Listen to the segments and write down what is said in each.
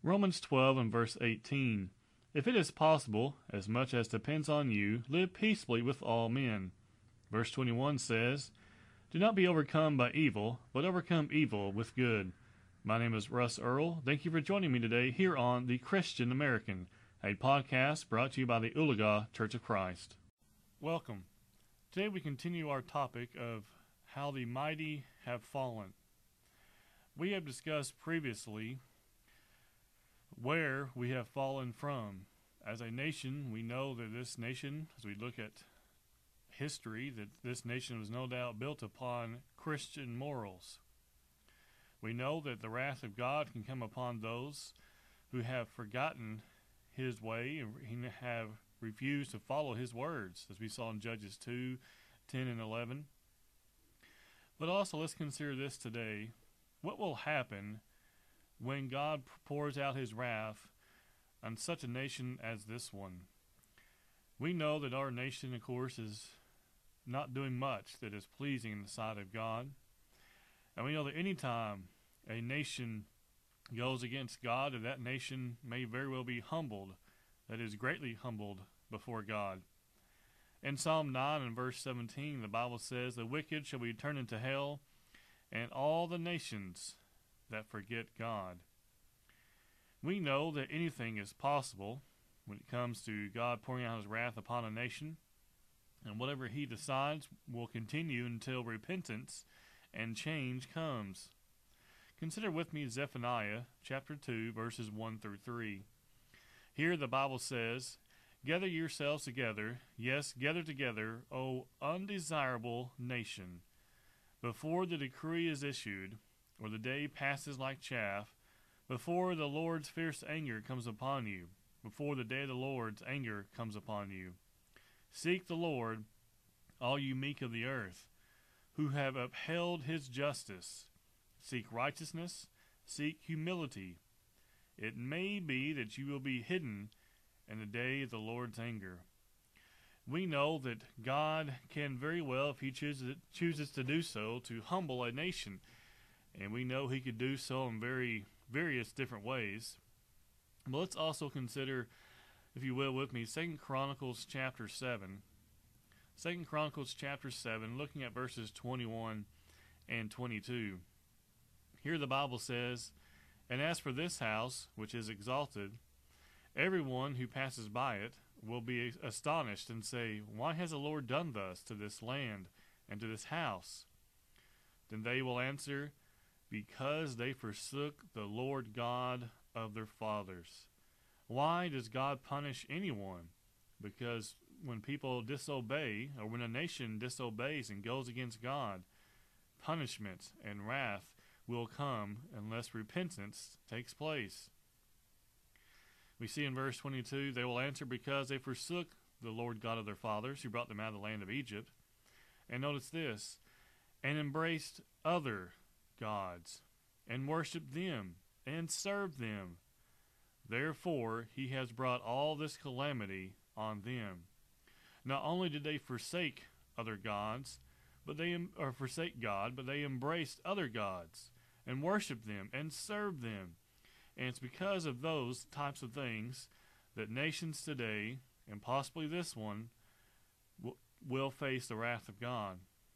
Romans 12 and verse 18. If it is possible, as much as depends on you, live peaceably with all men. Verse 21 says, Do not be overcome by evil, but overcome evil with good. My name is Russ Earl. Thank you for joining me today here on The Christian American, a podcast brought to you by the Oologah Church of Christ. Welcome. Today we continue our topic of how the mighty have fallen. We have discussed previously where we have fallen from. As a nation, we know that this nation, as we look at history, that this nation was no doubt built upon Christian morals. We know that the wrath of God can come upon those who have forgotten His way and have refused to follow His words, as we saw in Judges 2, 10 and 11. But also let's consider this today. What will happen when God pours out His wrath on such a nation as this one? We know that our nation, of course, is not doing much that is pleasing in the sight of God. And we know that any time a nation goes against God, that nation may very well be humbled, that is greatly humbled before God. In Psalm 9 and verse 17, the Bible says, The wicked shall be turned into hell, and all the nations that forget God. We know that anything is possible when it comes to God pouring out His wrath upon a nation, and whatever He decides will continue until repentance and change comes. Consider with me Zephaniah chapter 2, verses 1 through 3. Here the Bible says, Gather yourselves together, yes, gather together, O undesirable nation. Before the decree is issued, or the day passes like chaff, before the Lord's fierce anger comes upon you, before the day of the Lord's anger comes upon you. Seek the Lord, all you meek of the earth, who have upheld His justice. Seek righteousness, seek humility. It may be that you will be hidden in the day of the Lord's anger. We know that God can very well, if He chooses to do so, to humble a nation. And we know He could do so in various different ways. But let's also consider, if you will with me, 2 Chronicles chapter 7. 2 Chronicles chapter 7, looking at verses 21 and 22. Here the Bible says, And as for this house, which is exalted, everyone who passes by it will be astonished and say, Why has the Lord done thus to this land and to this house? Then they will answer, Because they forsook the Lord God of their fathers. Why does God punish anyone? Because when people disobey, or when a nation disobeys and goes against God, punishment and wrath will come unless repentance takes place. We see in verse 22, They will answer, Because they forsook the Lord God of their fathers, who brought them out of the land of Egypt. And notice this, and embraced other gods, and worshipped them, and served them. Therefore he has brought all this calamity on them. Not only did they forsake other gods, forsake God, but they embraced other gods, and worshipped them, and served them. And it's because of those types of things that nations today, and possibly this one, will face the wrath of God.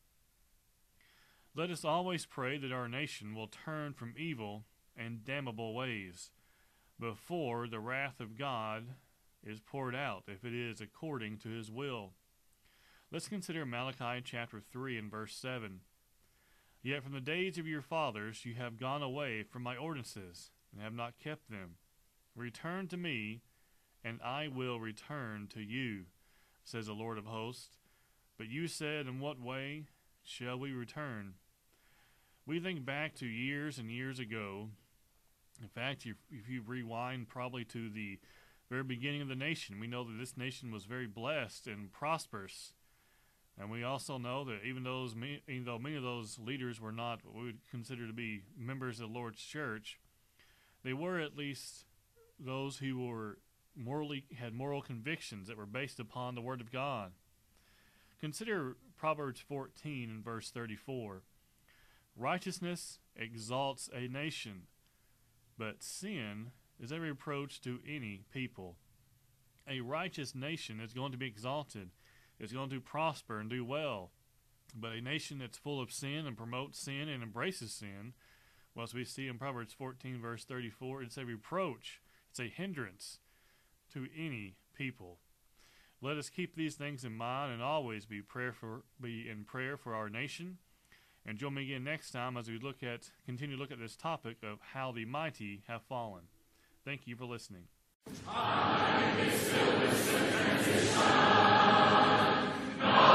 Let us always pray that our nation will turn from evil and damnable ways before the wrath of God is poured out, if it is according to His will. Let's consider Malachi chapter 3 and verse 7. Yet from the days of your fathers you have gone away from my ordinances, and have not kept them. Return to me, and I will return to you, says the Lord of hosts. But you said, In what way shall we return? We think back to years and years ago. In fact, if you rewind probably to the very beginning of the nation, we know that this nation was very blessed and prosperous. And we also know that even though many of those leaders were not what we would consider to be members of the Lord's church, they were at least those who were had moral convictions that were based upon the Word of God. Consider Proverbs 14 and verse 34. Righteousness exalts a nation, but sin is a reproach to any people. A righteous nation is going to be exalted, is going to prosper and do well. But a nation that's full of sin and promotes sin and embraces sin, well, as we see in Proverbs 14, verse 34, it's a reproach, it's a hindrance to any people. Let us keep these things in mind and always be in prayer for our nation. And join me again next time as we continue to look at this topic of how the mighty have fallen. Thank you for listening. I